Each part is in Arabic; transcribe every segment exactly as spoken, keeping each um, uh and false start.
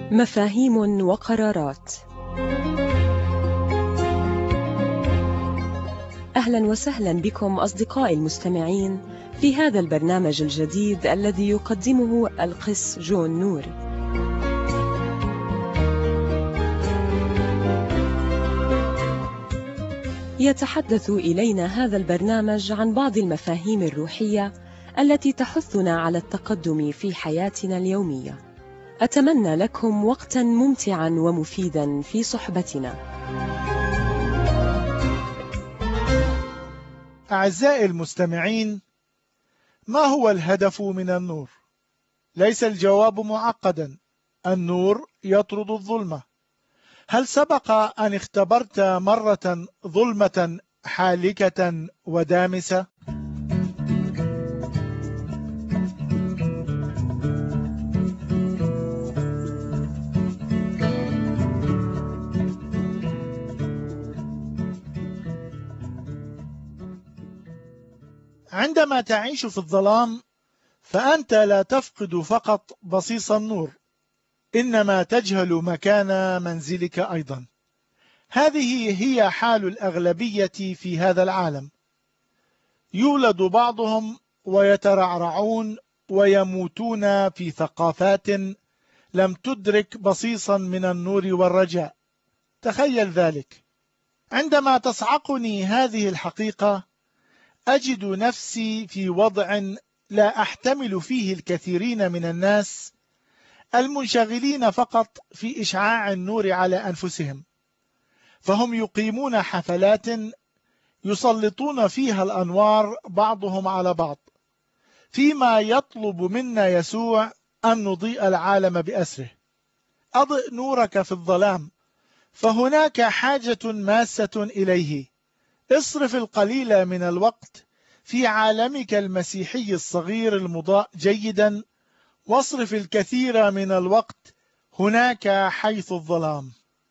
مفاهيم وقرارات. أهلا وسهلا بكم أصدقائي المستمعين في هذا البرنامج الجديد الذي يقدمه القس جون نور. يتحدث إلينا هذا البرنامج عن بعض المفاهيم الروحية التي تحثنا على التقدم في حياتنا اليومية. أتمنى لكم وقتا ممتعا ومفيدا في صحبتنا. أعزائي المستمعين، ما هو الهدف من النور؟ ليس الجواب معقدا. النور يطرد الظلمة. هل سبق أن اختبرت مرة ظلمة حالكة ودامسة؟ عندما تعيش في الظلام فأنت لا تفقد فقط بصيص النور، إنما تجهل مكان منزلك أيضا. هذه هي حال الأغلبية في هذا العالم. يولد بعضهم ويترعرعون ويموتون في ثقافات لم تدرك بصيصا من النور والرجاء. تخيل ذلك. عندما تصعقني هذه الحقيقة أجد نفسي في وضع لا أحتمل فيه الكثيرين من الناس المنشغلين فقط في إشعاع النور على أنفسهم، فهم يقيمون حفلات يسلطون فيها الأنوار بعضهم على بعض، فيما يطلب منا يسوع أن نضيء العالم بأسره. أضئ نورك في الظلام، فهناك حاجة ماسة إليه. اصرف القليل من الوقت في عالمك المسيحي الصغير المضاء جيدا، واصرف الكثير من الوقت هناك حيث الظلام.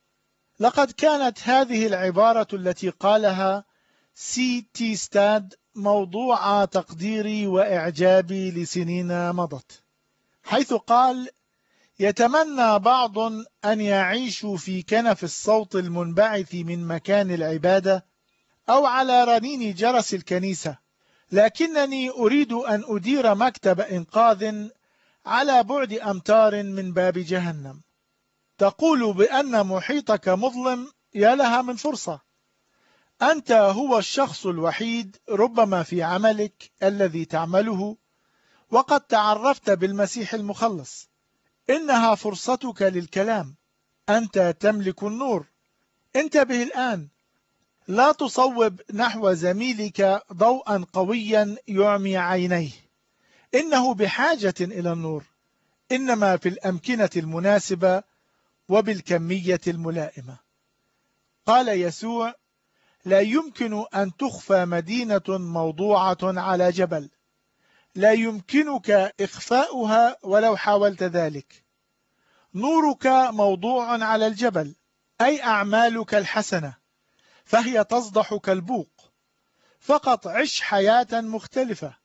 لقد كانت هذه العبارة التي قالها سي تي ستاد موضوع تقديري وإعجابي لسنين مضت، حيث قال: يتمنى بعض أن يعيشوا في كنف الصوت المنبعث من مكان العبادة أو على رنين جرس الكنيسة، لكنني أريد أن أدير مكتب إنقاذ على بعد أمتار من باب جهنم. تقول بأن محيطك مظلم، يا لها من فرصة. أنت هو الشخص الوحيد ربما في عملك الذي تعمله وقد تعرفت بالمسيح المخلص. إنها فرصتك للكلام. أنت تملك النور. انتبه الآن. لا تصوب نحو زميلك ضوءا قويا يعمي عينيه. إنه بحاجة إلى النور، إنما في الأمكنة المناسبة وبالكمية الملائمة. قال يسوع: لا يمكن أن تخفى مدينة موضوعة على جبل، لا يمكنك إخفاؤها ولو حاولت ذلك. نورك موضوع على الجبل، أي أعمالك الحسنة، فهي تصدح كالبوق. فقط عش حياة مختلفة،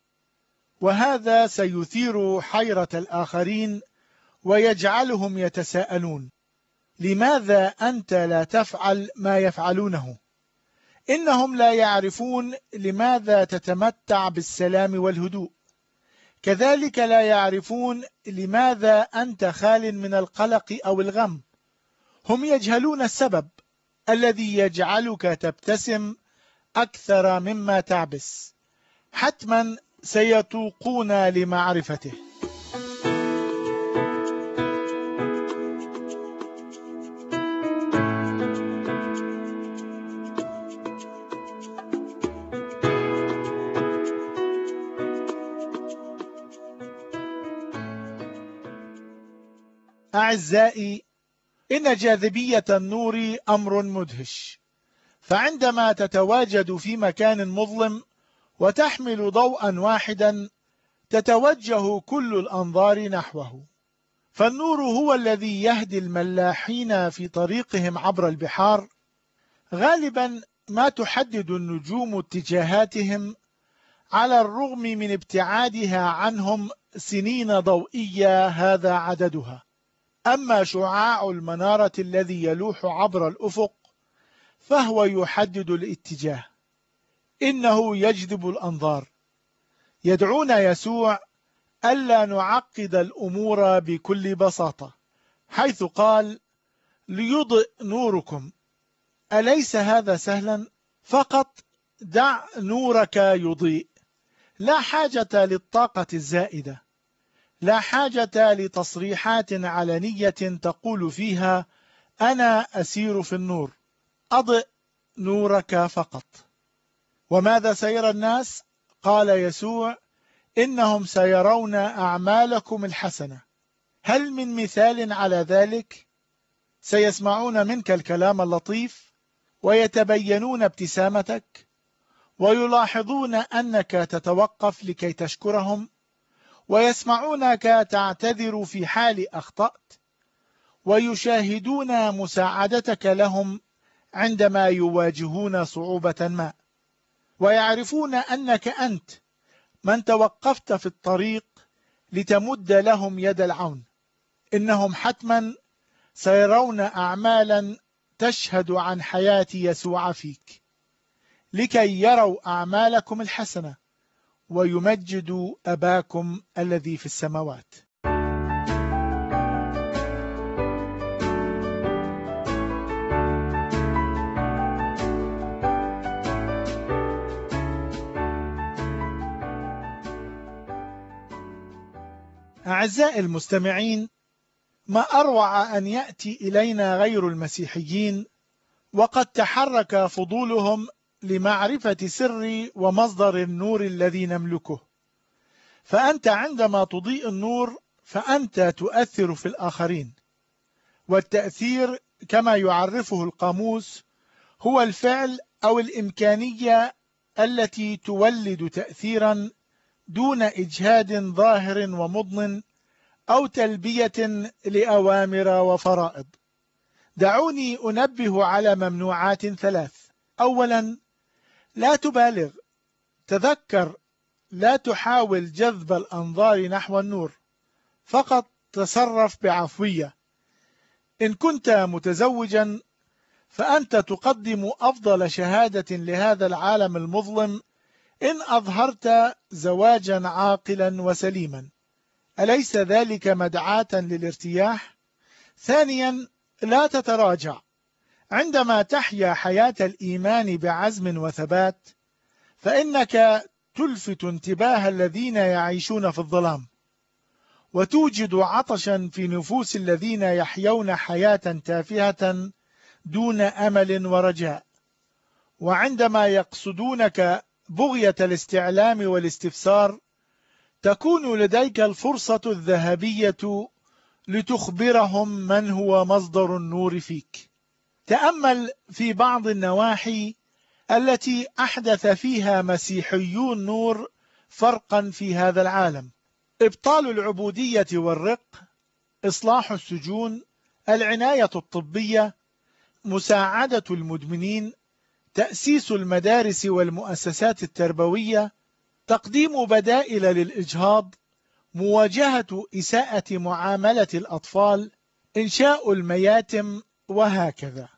وهذا سيثير حيرة الآخرين ويجعلهم يتساءلون: لماذا أنت لا تفعل ما يفعلونه؟ إنهم لا يعرفون لماذا تتمتع بالسلام والهدوء، كذلك لا يعرفون لماذا أنت خال من القلق أو الغم. هم يجهلون السبب الذي يجعلك تبتسم أكثر مما تعبس. حتما سيتوقون لمعرفته. أعزائي، إن جاذبية النور أمر مدهش، فعندما تتواجد في مكان مظلم وتحمل ضوءا واحدا تتوجه كل الأنظار نحوه. فالنور هو الذي يهدي الملاحين في طريقهم عبر البحار. غالبا ما تحدد النجوم اتجاهاتهم على الرغم من ابتعادها عنهم سنين ضوئية، هذا عددها. أما شعاع المنارة الذي يلوح عبر الأفق فهو يحدد الاتجاه، إنه يجذب الأنظار. يدعون يسوع ألا نعقد الأمور بكل بساطة، حيث قال ليضئ نوركم. أليس هذا سهلا؟ فقط دع نورك يضيء. لا حاجة للطاقة الزائدة، لا حاجة لتصريحات علنية تقول فيها أنا أسير في النور. أضئ نورك فقط. وماذا سيرى الناس؟ قال يسوع إنهم سيرون أعمالكم الحسنة. هل من مثال على ذلك؟ سيسمعون منك الكلام اللطيف، ويتبينون ابتسامتك، ويلاحظون أنك تتوقف لكي تشكرهم، ويسمعونك تعتذر في حال أخطأت، ويشاهدون مساعدتك لهم عندما يواجهون صعوبة ما، ويعرفون أنك أنت من توقفت في الطريق لتمد لهم يد العون. إنهم حتما سيرون أعمالا تشهد عن حياة يسوع فيك، لكي يروا أعمالكم الحسنة ويمجدوا أباكم الذي في السماوات. أعزائي المستمعين، ما أروع أن يأتي إلينا غير المسيحيين وقد تحرك فضولهم لمعرفة سر ومصدر النور الذي نملكه. فأنت عندما تضيء النور فأنت تؤثر في الآخرين، والتأثير كما يعرفه القاموس هو الفعل أو الإمكانية التي تولد تأثيرا دون إجهاد ظاهر ومضن أو تلبية لأوامر وفرائض. دعوني أنبه على ممنوعات ثلاث. أولا، لا تبالغ. تذكر، لا تحاول جذب الأنظار نحو النور، فقط تصرف بعفوية. إن كنت متزوجا فأنت تقدم أفضل شهادة لهذا العالم المظلم إن أظهرت زواجا عاقلا وسليما. أليس ذلك مدعاة للارتياح؟ ثانيا، لا تتراجع. عندما تحيا حياة الإيمان بعزم وثبات فإنك تلفت انتباه الذين يعيشون في الظلام، وتوجد عطشا في نفوس الذين يحيون حياة تافهة دون أمل ورجاء. وعندما يقصدونك بغية الاستعلام والاستفسار تكون لديك الفرصة الذهبية لتخبرهم من هو مصدر النور فيك. تأمل في بعض النواحي التي أحدث فيها مسيحيون نور فرقا في هذا العالم: إبطال العبودية والرق، إصلاح السجون، العناية الطبية، مساعدة المدمنين، تأسيس المدارس والمؤسسات التربوية، تقديم بدائل للإجهاض، مواجهة إساءة معاملة الأطفال، إنشاء المياتم، وهكذا.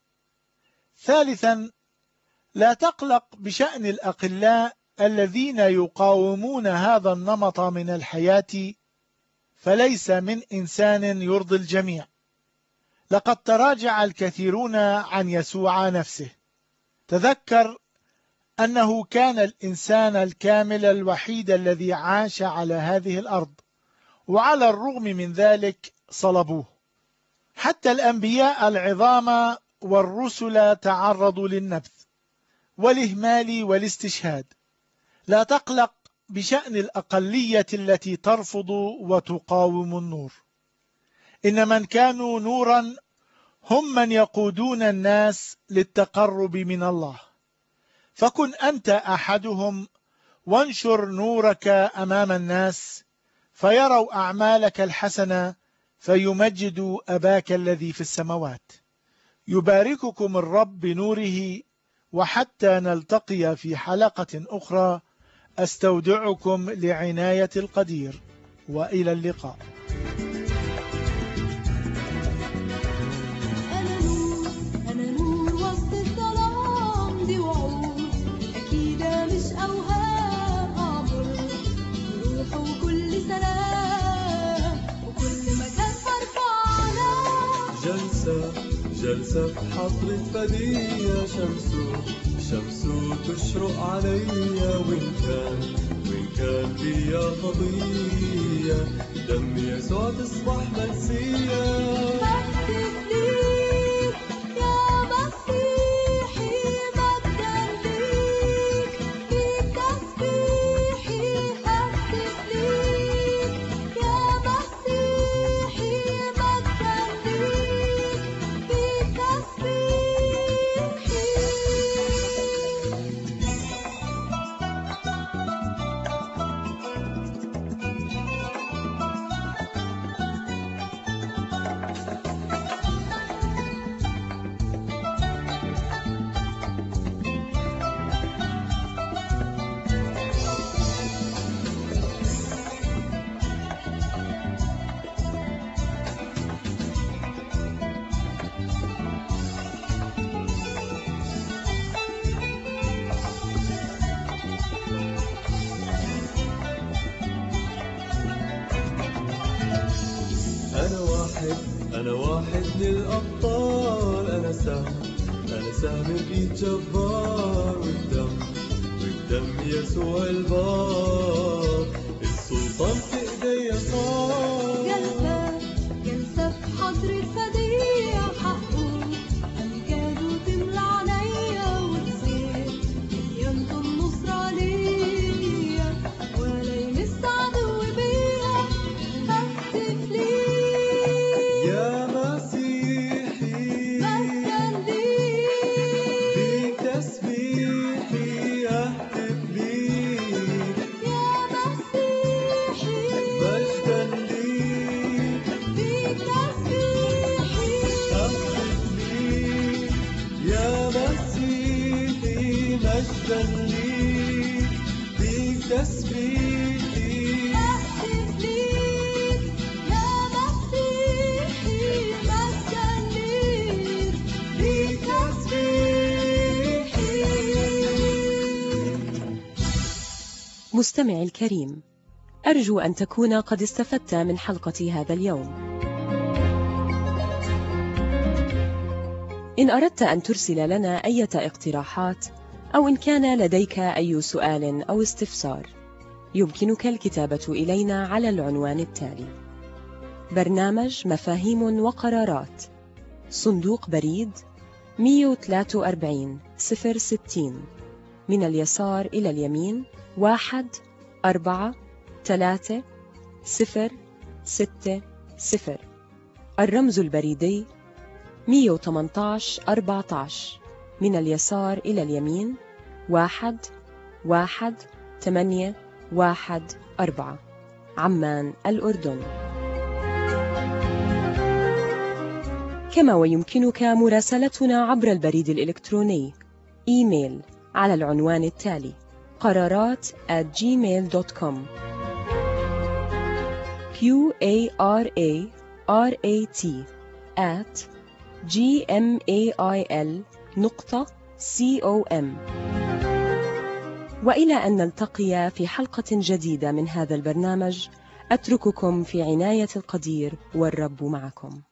ثالثا، لا تقلق بشأن الأقلاء الذين يقاومون هذا النمط من الحياة، فليس من إنسان يرضي الجميع. لقد تراجع الكثيرون عن يسوع نفسه. تذكر أنه كان الإنسان الكامل الوحيد الذي عاش على هذه الأرض، وعلى الرغم من ذلك صلبوه. حتى الأنبياء العظام والرسل تعرضوا للنبذ والإهمال والاستشهاد. لا تقلق بشأن الأقلية التي ترفض وتقاوم النور. إن من كانوا نورا هم من يقودون الناس للتقرب من الله. فكن أنت أحدهم وانشر نورك أمام الناس فيروا أعمالك الحسنة فيمجدوا أباك الذي في السماوات. يبارككم الرب بنوره، وحتى نلتقي في حلقة أخرى أستودعكم لعناية القدير، وإلى اللقاء. جلسة جلسة في حضرة فدية، شمسه شمسه تشرق عليا، وإن كان وإن كان فيها خطية دم يسوع تصبح منسية. أنا واحد أنا واحد من الأبطال، أنا سهم أنا سهم بإيد جبار، والدم والدم يسوع البار، السلطان في إيديا صار. جلسة جلسة في حضرة فدية، حقه أمجاده تملى عليا، وتصير ينطر النصر عليا، ولا يمس عدو بيا. هتف ليك يا مسيحي مسجد ليك، بتسبيحي أهتف ليك، يا مسيحي مجدا ليك بتسبيحي، أهتف ليك، يا مسيحي مجدا ليك بتسبيحي. أهتف ليك يا مسيحي، مسجد ليك بتسبيحي. مستمعي الكريم، أرجو أن تكون قد استفدت من حلقة هذا اليوم. إن أردت أن ترسل لنا أي اقتراحات، أو إن كان لديك أي سؤال أو استفسار، يمكنك الكتابة إلينا على العنوان التالي: برنامج مفاهيم وقرارات، صندوق بريد مئة وثلاثة وأربعين صفر ستين، من اليسار إلى اليمين واحد أربعة ثلاثة صفر ستة صفر. الرمز البريدي مئة وثمانية عشر أربعة عشر، من اليسار إلى اليمين واحد واحد ثمانية واحد أربعة، عمان الأردن. كما ويمكنك مراسلتنا عبر البريد الإلكتروني إيميل على العنوان التالي: قرارات at gmail dot com. q a r a r a t at gmail نقطة com. وإلى أن نلتقي في حلقة جديدة من هذا البرنامج، أترككم في عناية القدير، والرب معكم.